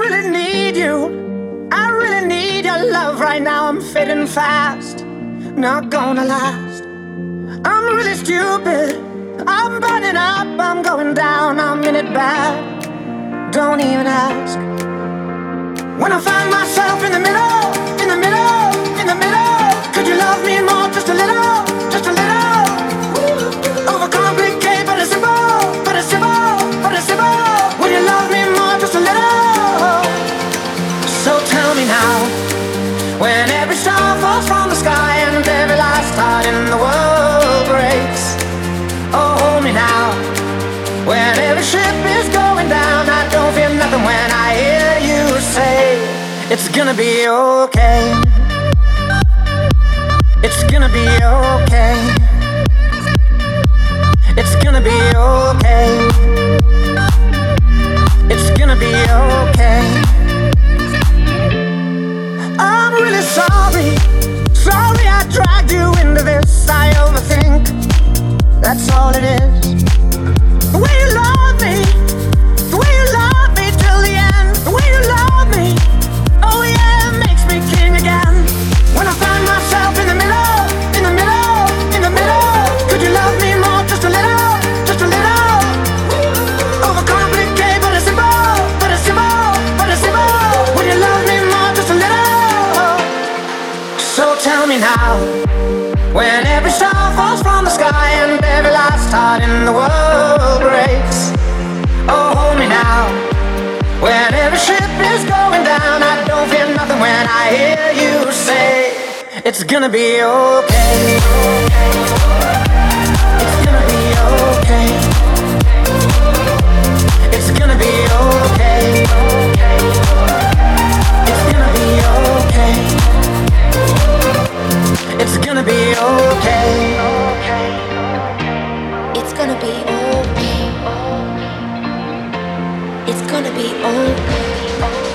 really need you. I really need your love right now. I'm fading fast, not gonna last. I'm really stupid. I'm burning up, I'm going down, I'm in it bad. Don't even ask. When I find myself in the middle, in the middle, in the middle, could you love me more, just a little, just a little? Overcomplicate, but it's simple, but it's simple, but it's simple. Would you love me more, just a little? So tell me now, when every star falls from the sky and every last heart in the world breaks. Oh, hold me now, when every ship is going down. I don't feel nothing when I hear you say it's gonna be okay. It's gonna be okay. It's gonna be okay. It's gonna be okay. I'm really sorry. Sorry I dragged you into this. I overthink. That's all it is. The way you love me, the way you love me till the end, the way you love me, oh yeah, it makes me king again. When I find myself in the middle, in the middle, in the middle, could you love me more, just a little, just a little? Overcomplicate, but it's simple, but it's simple, but it's simple. Would you love me more, just a little? So tell me now, when every star falls from the sky and every last heart in the world breaks. Oh, hold me now, when every ship is going down. I don't feel nothing when I hear you say it's gonna be okay. It's gonna be okay. It's gonna be okay. It's gonna be okay. It's gonna be okay. It's gonna be okay. It's gonna be okay.